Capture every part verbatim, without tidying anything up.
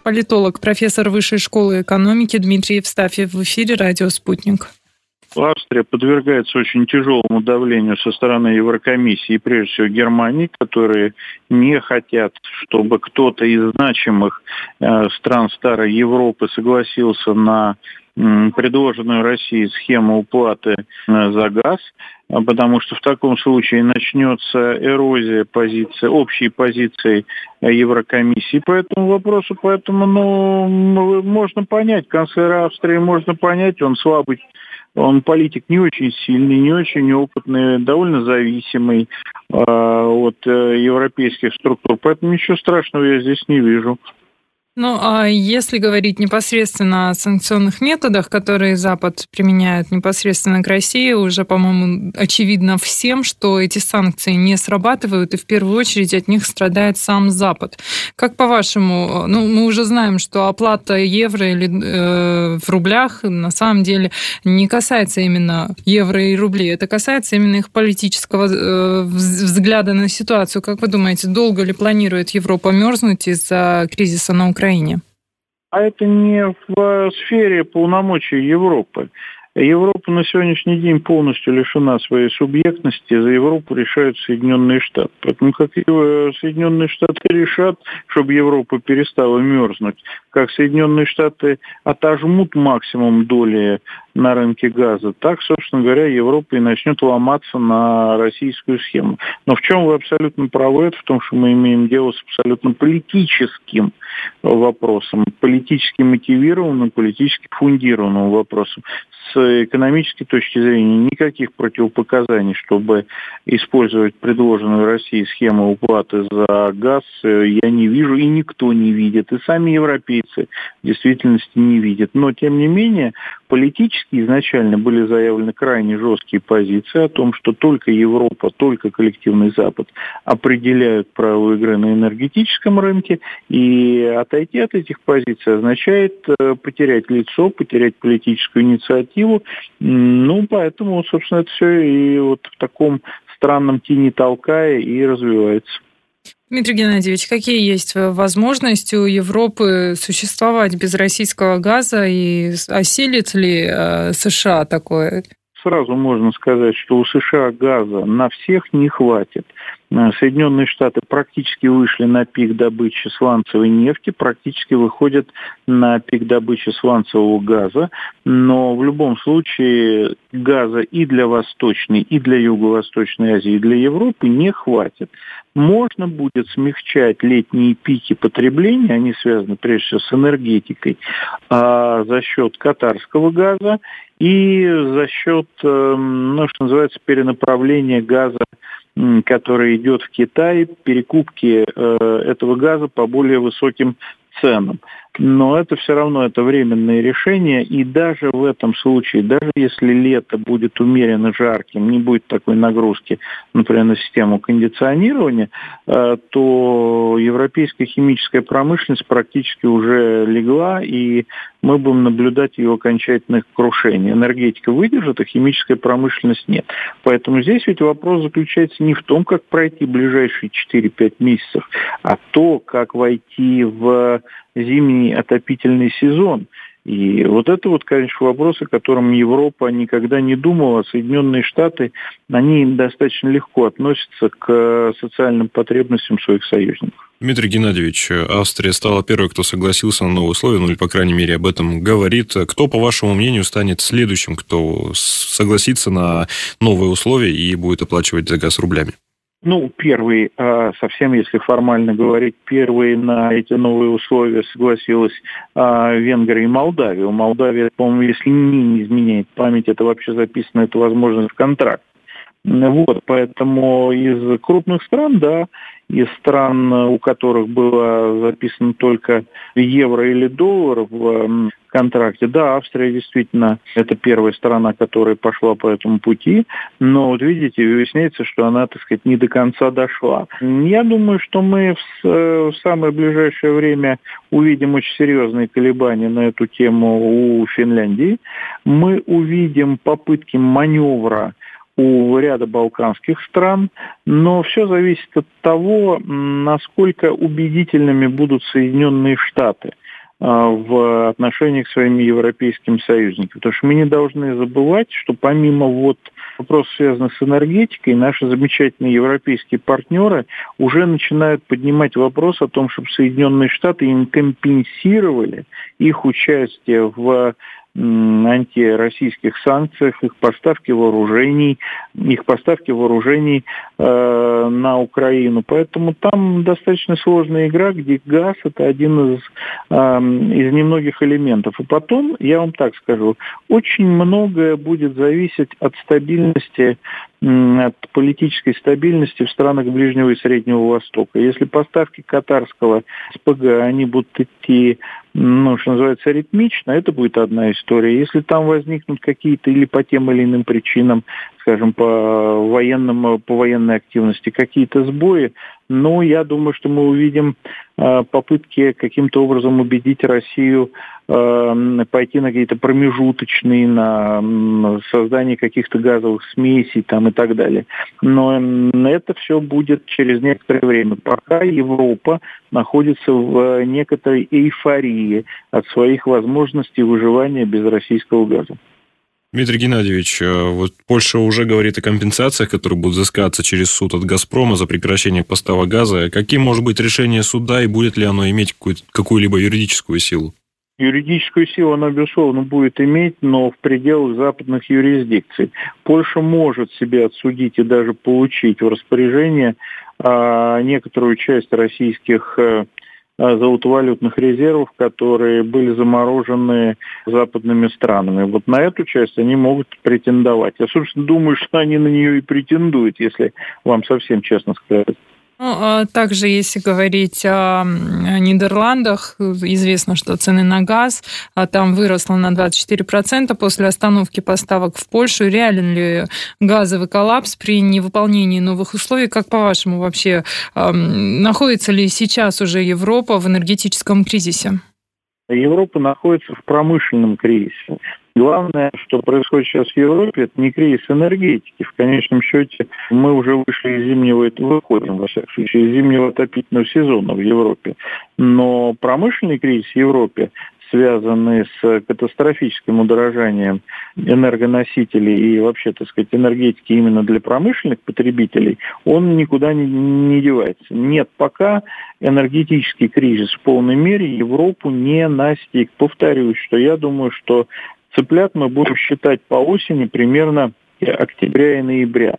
Политолог, профессор Высшей школы экономики Дмитрий Евстафьев в эфире «Радио Спутник». Австрия подвергается очень тяжелому давлению со стороны Еврокомиссии и, прежде всего, Германии, которые не хотят, чтобы кто-то из значимых э, стран Старой Европы согласился на э, предложенную Россией схему уплаты э, за газ, потому что в таком случае начнется эрозия позиции, общей позиции Еврокомиссии по этому вопросу. Поэтому ну, можно понять, канцлера Австрии можно понять, он слабый. Он политик не очень сильный, не очень опытный, довольно зависимый э, от э, европейских структур. Поэтому ничего страшного я здесь не вижу. Ну, а если говорить непосредственно о санкционных методах, которые Запад применяет непосредственно к России, уже, по-моему, очевидно всем, что эти санкции не срабатывают, и в первую очередь от них страдает сам Запад. Как по-вашему, ну, мы уже знаем, что оплата евро или э, в рублях на самом деле не касается именно евро и рублей, это касается именно их политического э, взгляда на ситуацию. Как вы думаете, долго ли планирует Европа мерзнуть из-за кризиса на Украине? А это не в сфере полномочий Европы. Европа на сегодняшний день полностью лишена своей субъектности, за Европу решают Соединенные Штаты. Поэтому как Соединенные Штаты решат, чтобы Европа перестала мерзнуть, как Соединенные Штаты отожмут максимум доли на рынке газа, так, собственно говоря, Европа и начнет ломаться на российскую схему. Но в чем вы абсолютно правы, это в том, что мы имеем дело с абсолютно политическим вопросом, политически мотивированным, политически фундированным вопросом. С экономической точки зрения никаких противопоказаний, чтобы использовать предложенную Россией схему уплаты за газ, я не вижу, и никто не видит, и сами европейцы в действительности не видят. Но, тем не менее, политически изначально были заявлены крайне жесткие позиции о том, что только Европа, только коллективный Запад определяют правила игры на энергетическом рынке, и отойти от этих позиций означает потерять лицо, потерять политическую инициативу. Ну, поэтому, собственно, это все и вот в таком странном тени толкая и развивается. Дмитрий Геннадьевич, какие есть возможности у Европы существовать без российского газа, и осилит ли США такое? Сразу можно сказать, что у США газа на всех не хватит. Соединенные Штаты практически вышли на пик добычи сланцевой нефти, практически выходят на пик добычи сланцевого газа, но в любом случае газа и для Восточной, и для Юго-Восточной Азии, и для Европы не хватит. Можно будет смягчать летние пики потребления, они связаны прежде всего с энергетикой, а за счет катарского газа и за счет, ну, что называется, перенаправления газа, который идет в Китай, перекупки этого газа по более высоким ценам. Но это все равно это временное решение, и даже в этом случае, даже если лето будет умеренно жарким, не будет такой нагрузки, например, на систему кондиционирования, то европейская химическая промышленность практически уже легла, и мы будем наблюдать ее окончательное крушение. Энергетика выдержит, а химическая промышленность нет. Поэтому здесь ведь вопрос заключается не в том, как пройти ближайшие четыре-пять месяцев, а то, как войти в зимний отопительный сезон. И вот это вот, конечно, вопрос, о котором Европа никогда не думала. Соединенные Штаты, они достаточно легко относятся к социальным потребностям своих союзников. Дмитрий Геннадьевич, Австрия стала первой, кто согласился на новые условия, ну или, по крайней мере, об этом говорит. Кто, по вашему мнению, станет следующим, кто согласится на новые условия и будет оплачивать за газ рублями? Ну, первый, совсем если формально говорить, первый на эти новые условия согласилась Венгрия и Молдавия. У Молдавии, по-моему, если не изменяет память, это вообще записано, это возможность в контракте. Вот, поэтому из крупных стран, да, из стран, у которых было записано только евро или доллар в контракте, да, Австрия действительно это первая страна, которая пошла по этому пути, но вот видите, выясняется, что она, так сказать, не до конца дошла. Я думаю, что мы в, в самое ближайшее время увидим очень серьезные колебания на эту тему у Финляндии. Мы увидим попытки маневра у ряда балканских стран, но все зависит от того, насколько убедительными будут Соединенные Штаты. в отношениях с своими европейскими союзниками. Потому что мы не должны забывать, что помимо вот вопросов, связанных с энергетикой, наши замечательные европейские партнеры уже начинают поднимать вопрос о том, чтобы Соединенные Штаты им компенсировали их участие в антироссийских санкциях, их поставки вооружений, их поставки вооружений э, на Украину. Поэтому там достаточно сложная игра, где газ – это один из, э, из немногих элементов. И потом, я вам так скажу, очень многое будет зависеть от стабильности, от политической стабильности в странах Ближнего и Среднего Востока. Если поставки катарского СПГ, они будут идти, ну, что называется, ритмично, это будет одна история. Если там возникнут какие-то или по тем или иным причинам, скажем, по военным, по военной активности какие-то сбои, но я думаю, что мы увидим э, попытки каким-то образом убедить Россию э, пойти на какие-то промежуточные, на, на создание каких-то газовых смесей там, и так далее. Но это все будет через некоторое время, пока Европа находится в некоторой эйфории от своих возможностей выживания без российского газа. Дмитрий Геннадьевич, вот Польша уже говорит о компенсациях, которые будут взыскаться через суд от «Газпрома» за прекращение поставок газа. Каким может быть решение суда и будет ли оно иметь какую-либо юридическую силу? Юридическую силу оно, безусловно, будет иметь, но в пределах западных юрисдикций. Польша может себе отсудить и даже получить в распоряжение а, некоторую часть российских золотовалютных резервов, которые были заморожены западными странами. Вот на эту часть они могут претендовать. Я, собственно, думаю, что они на нее и претендуют, если вам совсем честно сказать. Ну, а также, если говорить о Нидерландах, известно, что цены на газ там выросли на двадцать четыре процента после остановки поставок в Польшу. Реален ли газовый коллапс при невыполнении новых условий? Как, по-вашему, вообще находится ли сейчас уже Европа в энергетическом кризисе? Европа находится в промышленном кризисе. Главное, что происходит сейчас в Европе, это не кризис энергетики. В конечном счете мы уже вышли из зимнего, выходим, во всяком случае, из зимнего отопительного сезона в Европе. Но промышленный кризис в Европе, связанный с катастрофическим удорожанием энергоносителей и вообще, так сказать, энергетики именно для промышленных потребителей, он никуда не, не девается. Нет, пока энергетический кризис в полной мере Европу не настиг. Повторюсь, что я думаю, что цыплят мы будем считать по осени примерно октября и ноября.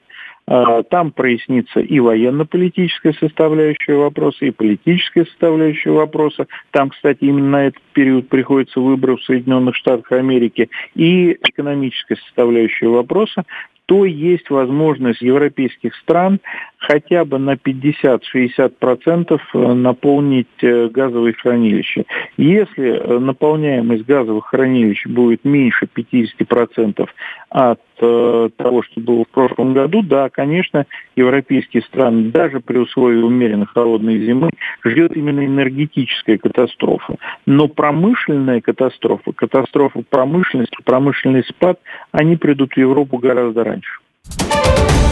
Там прояснится и военно-политическая составляющая вопроса, и политическая составляющая вопроса. Там, кстати, именно на этот период приходится выборы в Соединенных Штатах Америки, и экономическая составляющая вопроса. То есть возможность европейских стран хотя бы на пятьдесят-шестьдесят процентов наполнить газовые хранилища. Если наполняемость газовых хранилищ будет меньше пятьдесят процентов от того, что было в прошлом году, да, конечно, европейские страны, даже при условии умеренно холодной зимы, ждет именно энергетическая катастрофа. Но промышленная катастрофа, катастрофа промышленности, промышленный спад, они придут в Европу гораздо раньше.